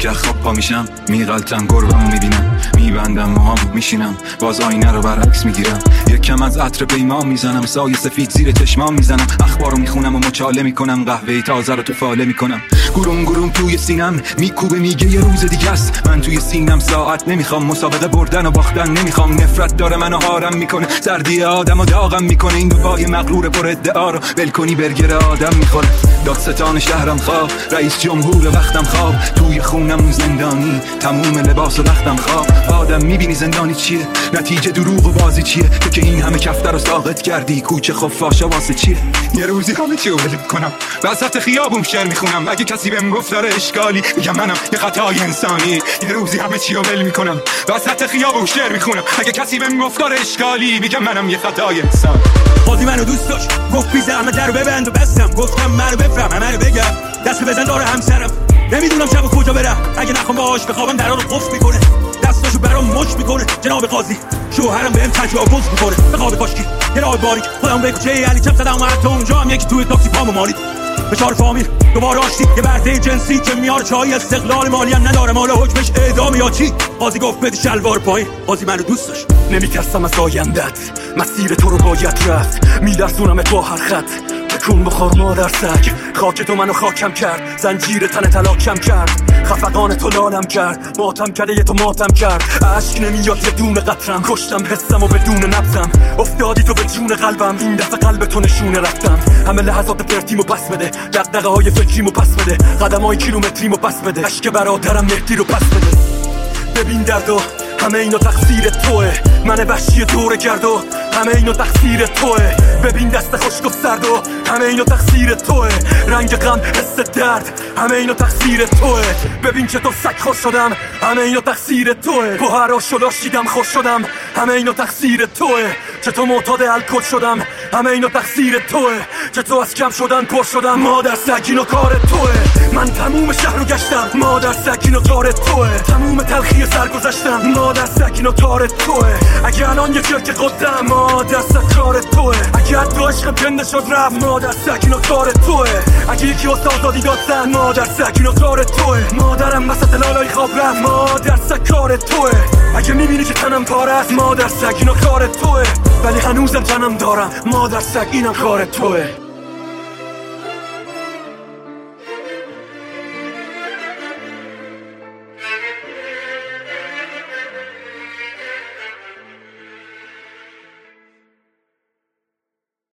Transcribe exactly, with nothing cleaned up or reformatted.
که خواب پا میشم میغلطم گربمو میبینم میبندم موهامو میشینم باز آینه رو برعکس میگیرم یکم از عطر پیمان میزنم سایه سفید زیر چشمام میزنم اخبارو میخونم و مچاله میکنم قهوه تازه رو تو فاله میکنم گروم گروم توی سینم میکوبه میگه یه روز دیگه است من توی سینم ساعت نمیخوام مسابقه بردن و باختن نمیخوام نفرت داره منو هارم میکنه سردی آدمو داغم میکنه این دو پای مغرور پر ادعا رو ولکنی برگر آدم میخوره دادستان شهرم خواب رئیس جمهور وقتم خواب توی خونم زندانی تموم لباس و وقتم خواب آدم میبینی زندانی چیه نتیجه دروغ و بازی چیه تو که این همه کفتر رو ساقط کردی کوچه خفاشا واسه چیه یه روزی همه چی رو ول کنم وسط خیابون شعر میخونم اگه کسی بهم گفت داره اشکالی میگم منم یه خطای انسانی یه روزی همه چی رو ول میکنم وسط خیابون شعر میخونم اگه کسی بهم گفت داره اشکالی میگم منم یه خطای انسانی قاضی منو دوست داشت گفت بیزه همه درو ببند و بستم گفتم منو بفرم همه رو بگم دست بزن داره همسرم نمیدونم شب کجا برم اگه نخوام باهاش بخوابم درا رو قفل میکنه دستاشو برام مچ میکنه جناب قاضی شوهرم بهم تجاوز میکنه به خواب کاشکی یه راه باریک خودم به کوچه علی چپ زدم و حتی اونجا هم یکی توی تاکسی پامو مالید فشار فامیل دوباره آشتی یه برده جنسی که میاره چای استقلال مالی هم نداره مال حکمش اعدام یا چی قاضی گفت بدی شلوار پایین قاضی منو دوست داشت نمیترسم از آیندت مسیر تو رو باید رفت میلرزونم تو هر خط بکن بخور مادر سگ خاک تو منو خاکم کرد زنجیر تن تلاکم کرد خفقان تو لالم کرد ماتم کرده یه تو ماتم کرد عشق نمیاد یه دونه قطرم کشتم حسم و بدون نبزم افتادی تو به جون قلبم این دفعه قلب تو نشونه رفتم همه لحظات پرتیمو پس بده دغدغه های فکریمو پس بده قدم های کیلومتریمو پس بده عشق برادرم مهدی رو پس بده ببین دردو همه اینو تقصیر توه من وحشی دوره گردو همه اینو تقصیر توه ببین دست خشک و سرد و همه اینو تقصیر توه رنگ غم حس درد همه اینو تقصیر توه ببین چطور سگ خوش شدم همه اینو تقصیر توه با هر آش و لاشیدم خوش شدم همه اینو تقصیر توه چطور معتاد الکل شدم همه اینو تقصیر توه چطور از کم شدن پر شدم مادر سگ اینو کار توه من تموم شهر رو گشتم مادر سگ اینو کار توه تموم تلخی سر گذشتم مادر سگ اینو کار توه اگه الان یه چرک قدم مادر سگ کار توه اگه حتی عشق کنده شد رفت مادر سگ اینو کار توه اگه یکی واسه آزادی داد زن مادر سگ اینو کار توه مادرم وسط لالای خواب رفت مادر سگ کار توه اگه میبینی که تنم پاره است مادر سگ اینو کار توه ولی هنوزم جنم دارم مادر سگ اینم کار توه